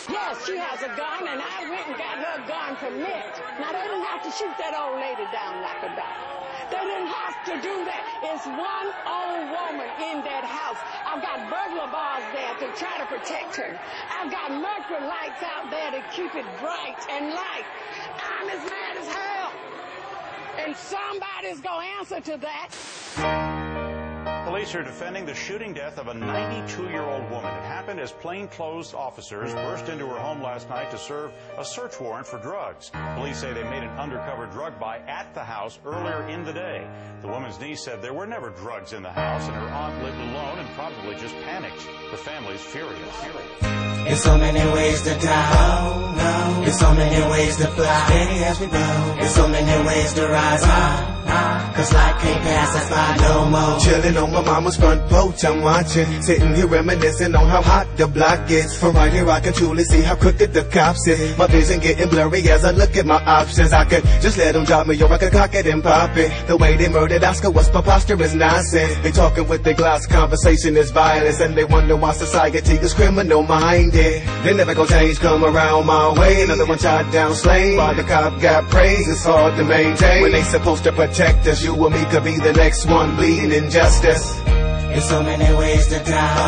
Yes, she has a gun, and I went and got her gun permit. Now, they didn't have to shoot that old lady down like a dog. They didn't have to do that. It's one old woman in that house. I've got burglar bars there to try to protect her. I've got mercury lights out there to keep it bright and light. I'm as mad as hell. And somebody's going to answer to that. Police are defending the shooting death of a 92-year-old woman. It happened as plainclothes officers burst into her home last night to serve a search warrant for drugs. Police say they made an undercover drug buy at the house earlier in the day. The woman's niece said there were never drugs in the house, and her aunt lived alone and probably just panicked. The family's furious. There's so many ways to die. There's so many ways to fly. Steady as we go. There's so many ways to rise high. Cause life can't pass us by no more. Chillin' on my mama's front porch, I'm watching. Sitting here reminiscing on how hot the block is. From right here I can truly see how crooked the cops is. My vision getting blurry as I look at my options. I could just let them drop me or I could cock it and pop it. The way they murdered Oscar was preposterous nonsense. They talking with their glass, conversation is violence. And they wonder why society is criminal-minded. They never gonna change, come around my way. Another one shot down, slain. While the cop got praise, it's hard to maintain. When they supposed to protect us, you and me could be the next one bleeding injustice. There's so many ways to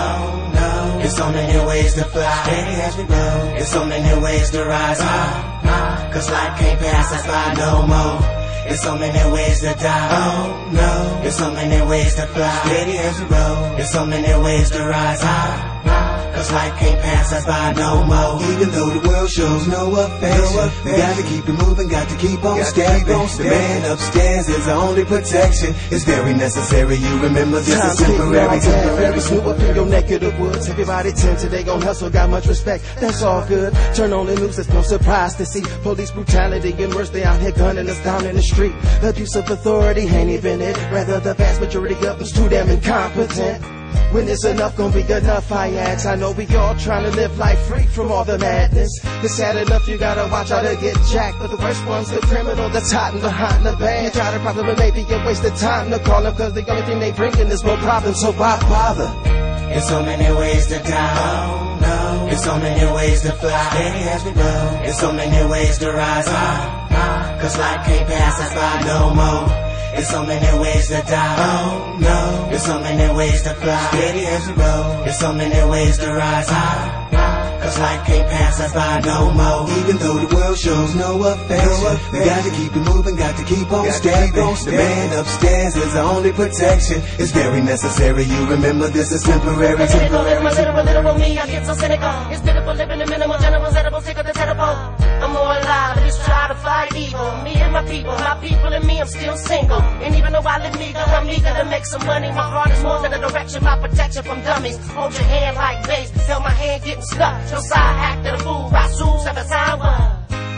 die. There's so many ways to fly. Steady as we go. There's so many ways to rise high. Cause life can't pass us by no more. There's so many ways to die. Oh no. There's so many ways to fly. Steady as we go. There's so many ways to rise high. Cause life can't pass us by no more. Even though the world shows no affection, we got to keep it moving, got to keep on stepping. The man upstairs is the only protection. It's very necessary, you remember this is temporary. Snoop up in your neck of the woods. Everybody tempted, they gon' hustle, got much respect. That's all good. Turn on the news, it's no surprise to see police brutality and worse. They out here gunning us down in the street. Abuse of authority ain't even it. Rather the vast majority of us too damn incompetent. When it's enough, gon' be enough, I ask. I know we all trying to live life free from all the madness. It's sad enough you gotta watch out to get jacked. But the worst one's the criminal that's hiding behind the band. You try to problem, it may be a waste of time to call them. Cause the only thing they bringing is more problems, so why bother? There's so many ways to die. There's so many ways to fly. Steady as we go. There's so many ways to rise high. Cause life can't pass us by no more. There's so many ways to die. Oh no. There's so many ways to fly. Steady as we go. There's so many ways to rise high. Cause life can't pass us by no more. Even though the world shows no affection, we got to keep it moving, got to keep on stepping. The man upstairs is the only protection. It's very necessary, you remember this is temporary. Literal me, I get so cynical. It's pitiful living in minimal generals, edible, sick of the terrible. I'm more alive, I just try to fight evil. Me and my people and me, I'm still single. And even though I live meager, I'm eager to make some money. My heart is more than a direction, my protection from dummies. Hold your hand like base, feel my hand getting stuck. Your side act of the fool, Rasul, every time one.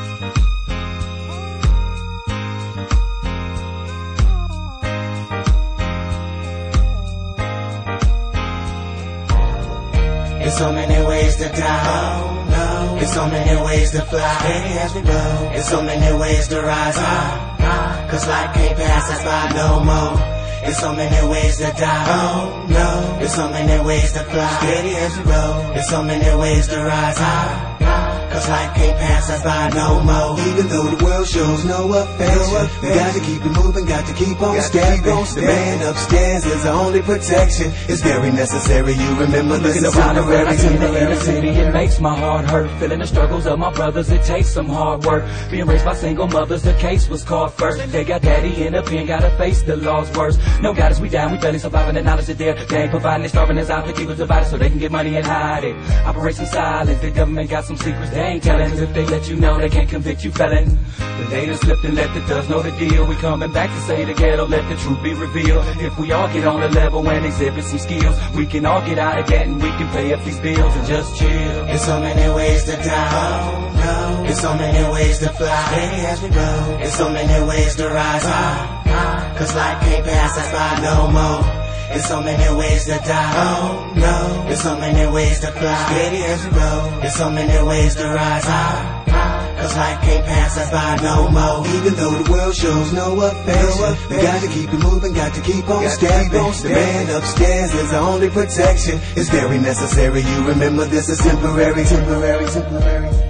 There's so many ways to die. There's so many ways to fly. Steady as we go. There's so many ways to rise high. Cause life can't pass us by no more. There's so many ways to die. Oh no. There's so many ways to fly. Steady as we go. There's so many ways to rise high. Cause life can't pass us by no more. Even though the world shows no affection, we got to keep it moving, got to keep on stepping. The man upstairs is the only protection. It's very necessary, you remember this is temporary. I see the inner city, it makes my heart hurt. Feeling the struggles of my brothers, it takes some hard work. Being raised by single mothers, the case was caught first. They got daddy in the pen, gotta face the laws worse. No guidance, we down, we barely surviving the knowledge that they ain't providing. They starving us out, the keep us divided so they can get money and hide it. Operation silence, the government got some secrets they ain't telling. If they let you know, they can't convict you, felon. But they done slipped and let the thugs know the deal. We coming back to say the ghetto, let the truth be revealed. If we all get on the level and exhibit some skills, we can all get out of debt and we can pay up these bills and just chill. There's so many ways to die. There's so many ways to fly. Steady as we go. There's so many ways to rise high. Cause life can't pass us by no more. There's so many ways to die. Oh no. There's so many ways to fly. Steady as we go. There's so many ways to rise high. Cause life can't pass us by no more. Even though the world shows no affection, we got to keep it moving, got to keep on stepping. The man upstairs is the only protection. It's very necessary, you remember this is temporary.